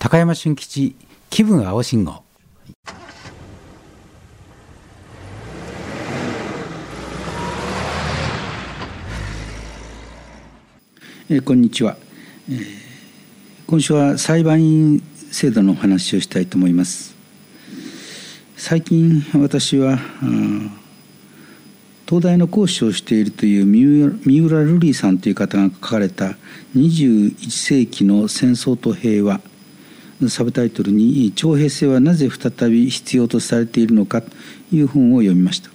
高山俊吉気分青信号。 こんにちは。今週は裁判員制度のお話をしたいと思います。最近私は東大の講師をしているという三浦瑠麗さんという方が書かれた21世紀の戦争と平和、サブタイトルに徴兵制はなぜ再び必要とされているのかという本を読みました。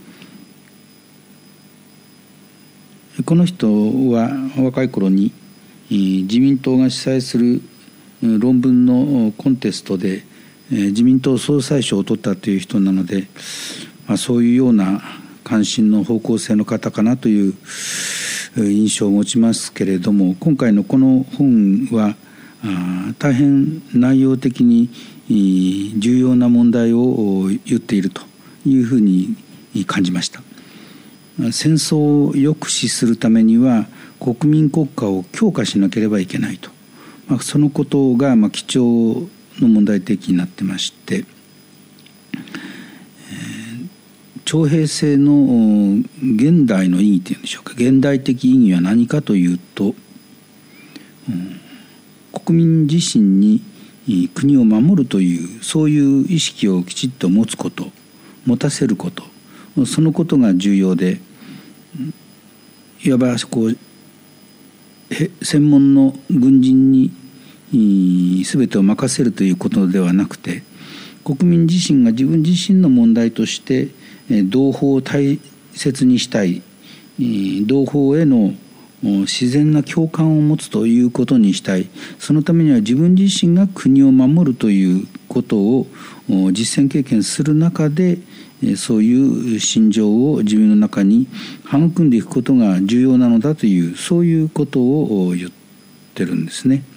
この人は若い頃に自民党が主催する論文のコンテストで自民党総裁賞を取ったという人なので、そういうような関心の方向性の方かなという印象を持ちますけれども、今回のこの本は大変内容的に重要な問題を言っているというふうに感じました。戦争を抑止するためには国民国家を強化しなければいけないと、そのことが基調の問題提起になってまして、徴兵制の現代の意義というんでしょうか、現代的意義は何かというと、国民自身に国を守るというそういう意識をきちっと持つこと、持たせること、そのことが重要で、いわば専門の軍人に全てを任せるということではなくて、国民自身が自分自身の問題として同胞を大切にしたい、同胞への自然な共感を持つということにしたい、そのためには自分自身が国を守るということを実践経験する中で、そういう心情を自分の中に育んでいくことが重要なのだという、そういうことを言ってるんですね。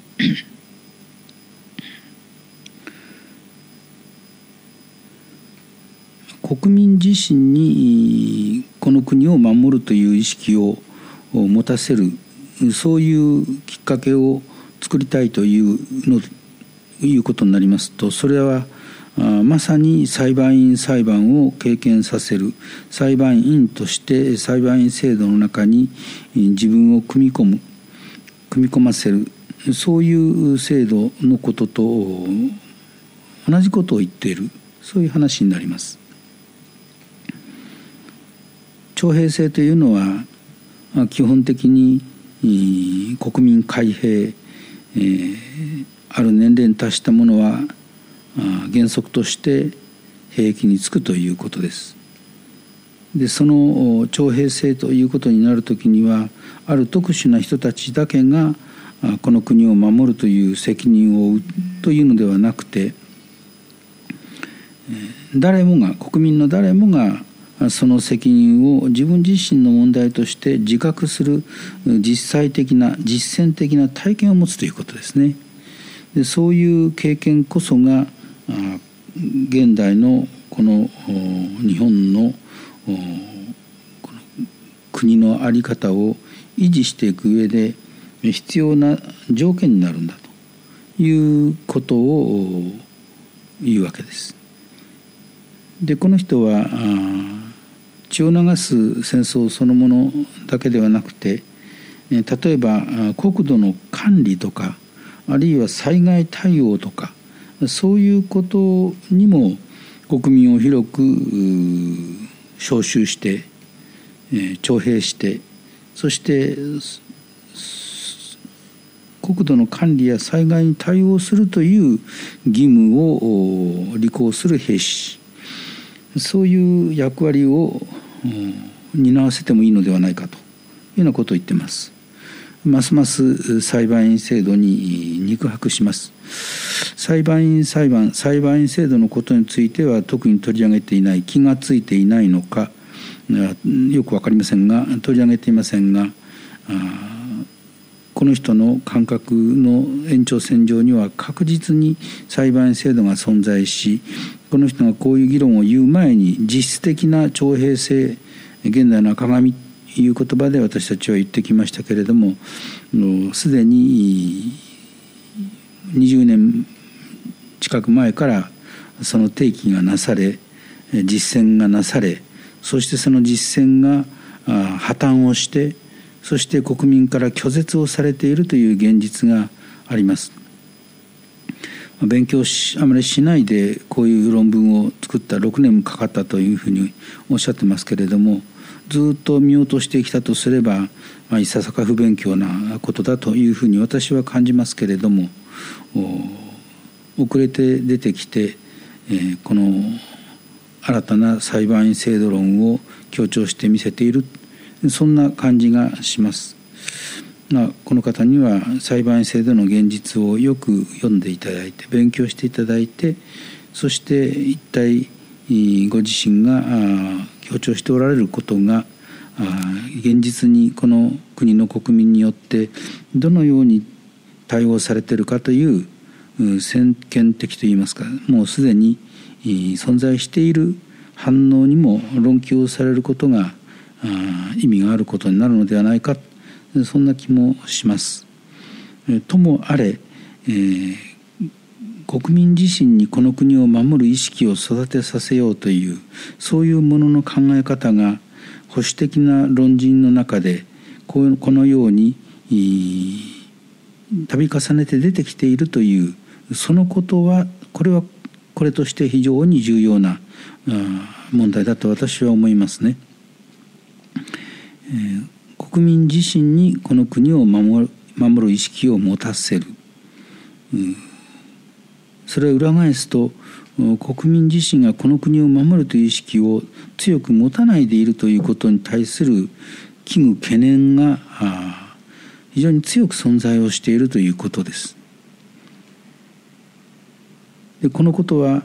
国民自身にこの国を守るという意識を持たせる、そういうきっかけを作りたいということになりますと、それはまさに裁判員裁判を経験させる、裁判員として裁判員制度の中に自分を組み込ませる、そういう制度のことと同じことを言っている、そういう話になります。徴兵制というのは基本的に国民皆兵、ある年齢に達した者は原則として兵役に就くということです。で、その徴兵制ということになるときには、ある特殊な人たちだけがこの国を守るという責任を負うというのではなくて、誰もが、国民の誰もがその責任を自分自身の問題として自覚する実践的な体験を持つということですね。で、そういう経験こそが現代のこの日本のこの国の在り方を維持していく上で必要な条件になるんだということを言うわけです。で、この人は血を流す戦争そのものだけではなくて、例えば国土の管理とか、あるいは災害対応とか、そういうことにも国民を広く招集して徴兵して、そして国土の管理や災害に対応するという義務を履行する兵士、そういう役割を担わせてもいいのではないかというようなことを言っています。ますます裁判員制度に肉薄します。裁判員制度のことについては特に取り上げていない、気がついていないのかよく分かりませんが、取り上げていませんが、この人の感覚の延長線上には確実に裁判員制度が存在し、この人がこういう議論を言う前に実質的な徴兵制、現代の赤紙という言葉で私たちは言ってきましたけれども、すでに 20年近く前からその提起がなされ、実践がなされ、そしてその実践が破綻をして、そして国民から拒絶をされているという現実があります。勉強あまりしないでこういう論文を作った6年もかかったというふうにおっしゃってますけれども、ずっと見落としてきたとすれば、いささか不勉強なことだというふうに私は感じますけれども、遅れて出てきて、この新たな裁判員制度論を強調して見せている、そんな感じがします。この方には裁判員制度の現実をよく読んでいただいて、勉強していただいて、そして一体ご自身が強調しておられることが現実にこの国の国民によってどのように対応されているかという先見的といいますか、もうすでに存在している反応にも論議をされることが意味があることになるのではないか、そんな気もします。ともあれ、国民自身にこの国を守る意識を育てさせようという、そういうものの考え方が保守的な論人の中でこのように度重ねて出てきているという、そのことはこれとして非常に重要な問題だと私は思いますね。国民自身にこの国を守る意識を持たせる、それを裏返すと、国民自身がこの国を守るという意識を強く持たないでいるということに対する危惧懸念が非常に強く存在をしているということです。でこのことは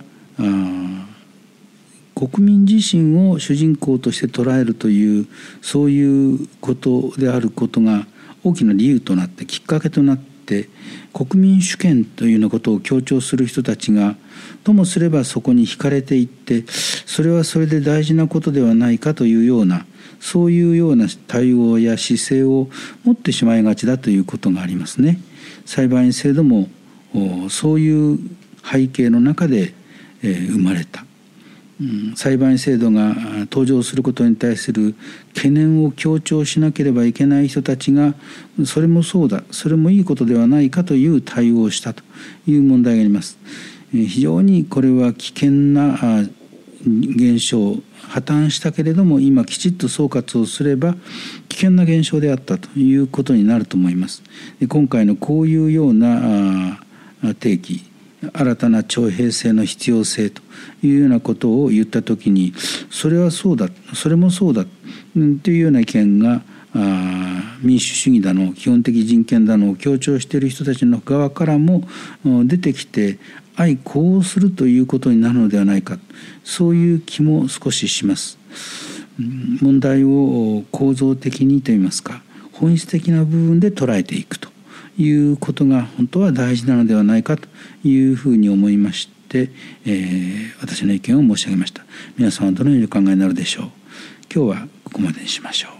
国民自身を主人公として捉えるという、そういうことであることが大きな理由となって、きっかけとなって、国民主権というようなことを強調する人たちがともすればそこに惹かれていって、それはそれで大事なことではないかというような、そういうような対応や姿勢を持ってしまいがちだということがありますね。裁判員制度もそういう背景の中で生まれた。裁判員制度が登場することに対する懸念を強調しなければいけない人たちが、それもそうだ、それもいいことではないかという対応をしたという問題があります。非常にこれは危険な現象、破綻したけれども今きちっと総括をすれば危険な現象であったということになると思います。今回のこういうような提起、新たな徴兵制の必要性というようなことを言ったときに、それはそうだ、それもそうだというような意見が民主主義だの基本的人権だのを強調している人たちの側からも出てきて、こうするということになるのではないか、そういう気も少しします。問題を構造的にといいますか、本質的な部分で捉えていくということが本当は大事なのではないかというふうに思いまして、私の意見を申し上げました。皆さんはどのようにお考えになるでしょう。今日はここまでにしましょう。